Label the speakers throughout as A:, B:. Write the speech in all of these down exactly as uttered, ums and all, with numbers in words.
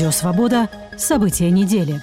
A: Радио «Свобода». События недели.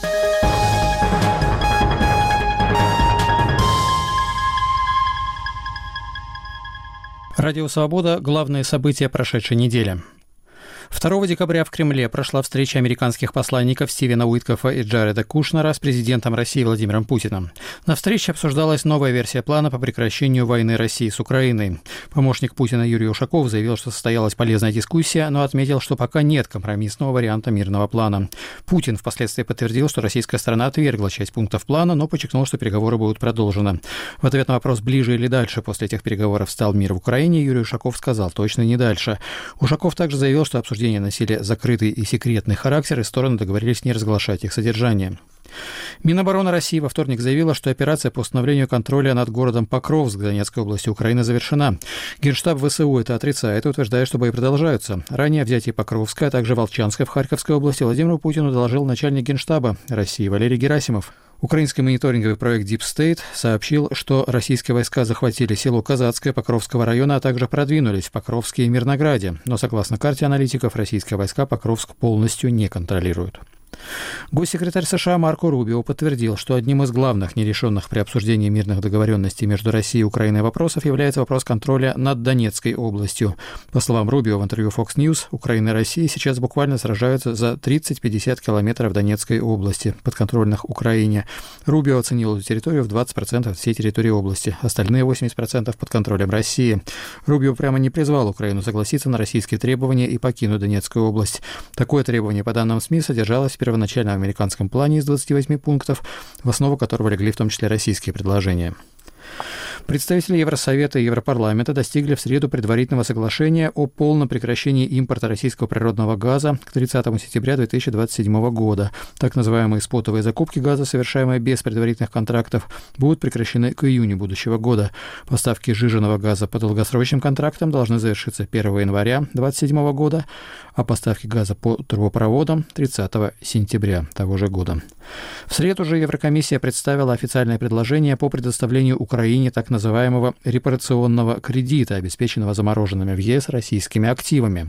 B: Радио «Свобода» – главные события прошедшей недели. второго декабря в Кремле прошла встреча американских посланников Стивена Уиткофа и Джареда Кушнера с президентом России Владимиром Путиным. На встрече обсуждалась новая версия плана по прекращению войны России с Украиной. Помощник Путина Юрий Ушаков заявил, что состоялась полезная дискуссия, но отметил, что пока нет компромиссного варианта мирного плана. Путин впоследствии подтвердил, что российская сторона отвергла часть пунктов плана, но подчеркнул, что переговоры будут продолжены. В ответ на вопрос, ближе или дальше после этих переговоров стал мир в Украине, Юрий Ушаков сказал, точно не дальше. Ушаков также заявил, что обсуждение носили закрытый и секретный характер, и стороны договорились не разглашать их содержание. Минобороны России во вторник заявила, что операция по установлению контроля над городом Покровск Донецкой области Украины завершена. Генштаб ВСУ это отрицает и утверждает, что бои продолжаются. Ранее о взятии Покровска, а также Волчанска в Харьковской области Владимиру Путину доложил начальник Генштаба России Валерий Герасимов. Украинский мониторинговый проект Deep State сообщил, что российские войска захватили село Казацкое Покровского района, а также продвинулись в Покровске и Мирнограде. Но, согласно карте аналитиков, российские войска Покровск полностью не контролируют. Госсекретарь США Марко Рубио подтвердил, что одним из главных нерешенных при обсуждении мирных договоренностей между Россией и Украиной вопросов является вопрос контроля над Донецкой областью. По словам Рубио в интервью Fox News, Украина и Россия сейчас буквально сражаются за тридцать-пятьдесят километров Донецкой области, подконтрольных Украине. Рубио оценил эту территорию в двадцать процентов всей территории области, остальные восемьдесят процентов под контролем России. Рубио прямо не призвал Украину согласиться на российские требования и покинуть Донецкую область. Такое требование, по данным СМИ, содержалось в первоначальном американском плане из двадцати восьми пунктов, в основу которого легли в том числе российские предложения. Представители Евросовета и Европарламента достигли в среду предварительного соглашения о полном прекращении импорта российского природного газа к тридцатому сентября две тысячи двадцать седьмого года. Так называемые спотовые закупки газа, совершаемые без предварительных контрактов, будут прекращены к июню будущего года. Поставки сжиженного газа по долгосрочным контрактам должны завершиться первого января две тысячи двадцать седьмого года, а поставки газа по трубопроводам тридцатого сентября того же года. В среду же Еврокомиссия представила официальное предложение по предоставлению Украине так называемого репарационного кредита, обеспеченного замороженными в ЕС российскими активами.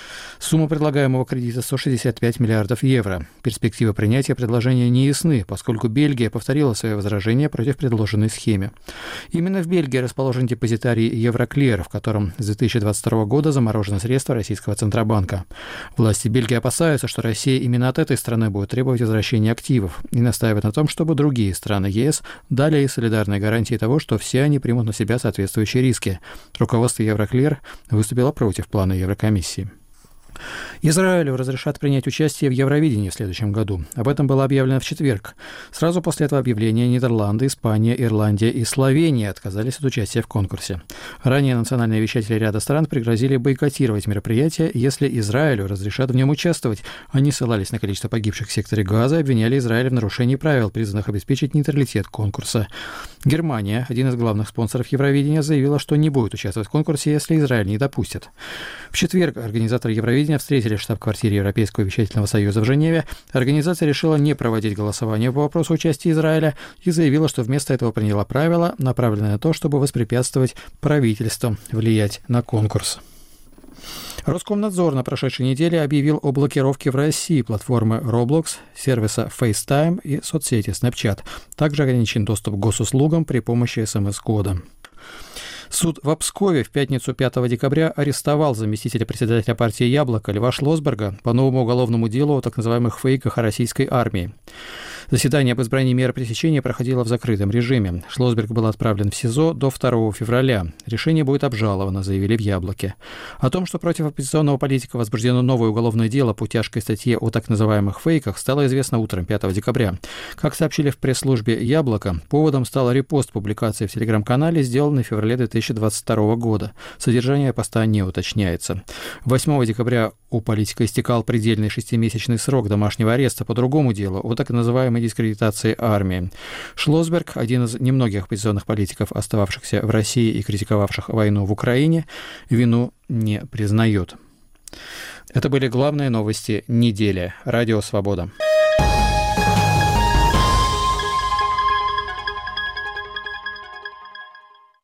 B: Сумма предлагаемого кредита сто шестьдесят пять миллиардов евро. Перспективы принятия предложения не ясны, поскольку Бельгия повторила свои возражения против предложенной схемы. Именно в Бельгии расположен депозитарий Евроклир, в котором с две тысячи двадцать второго года заморожены средства российского Центробанка. Власти Бельгии опасаются, что Россия именно от этой страны будет требовать возвращения активов и настаивает на том, чтобы другие страны ЕС дали ей солидарные гарантии того, что все они примут на себя соответствующие риски. Руководство Евроклир выступило против плана Еврокомиссии. Израилю разрешат принять участие в Евровидении в следующем году. Об этом было объявлено в четверг. Сразу после этого объявления Нидерланды, Испания, Ирландия и Словения отказались от участия в конкурсе. Ранее национальные вещатели ряда стран пригрозили бойкотировать мероприятие, если Израилю разрешат в нем участвовать. Они ссылались на количество погибших в секторе Газа и обвиняли Израиль в нарушении правил, призванных обеспечить нейтралитет конкурса. Германия, один из главных спонсоров Евровидения, заявила, что не будет участвовать в конкурсе, если Израиль не допустит. В четверг организаторы Евровидения встретились в штаб-квартире Европейского вещательного союза в Женеве. Организация решила не проводить голосование по вопросу участия Израиля и заявила, что вместо этого приняла правила, направленные на то, чтобы воспрепятствовать правительству влиять на конкурс. Роскомнадзор на прошедшей неделе объявил о блокировке в России платформы Roblox, сервиса FaceTime и соцсети Snapchat. Также ограничен доступ к госуслугам при помощи эс эм эс-кода. Суд в Пскове в пятницу пятого декабря арестовал заместителя председателя партии «Яблоко» Льва Шлосберга по новому уголовному делу о так называемых фейках о российской армии. Заседание об избрании меры пресечения проходило в закрытом режиме. Шлосберг был отправлен в СИЗО до второго февраля. Решение будет обжаловано, заявили в «Яблоке». О том, что против оппозиционного политика возбуждено новое уголовное дело по тяжкой статье о так называемых фейках, стало известно утром пятого декабря. Как сообщили в пресс-службе «Яблоко», поводом стал репост публикации в телеграм-канале, сделанный в феврале две тысячи двадцать второго года. Содержание поста не уточняется. восьмого декабря у политика истекал предельный шестимесячный срок домашнего ареста по другому делу о так называемой дискредитации армии. Шлосберг, один из немногих оппозиционных политиков, остававшихся в России и критиковавших войну в Украине, вину не признает. Это были главные новости недели. Радио «Свобода».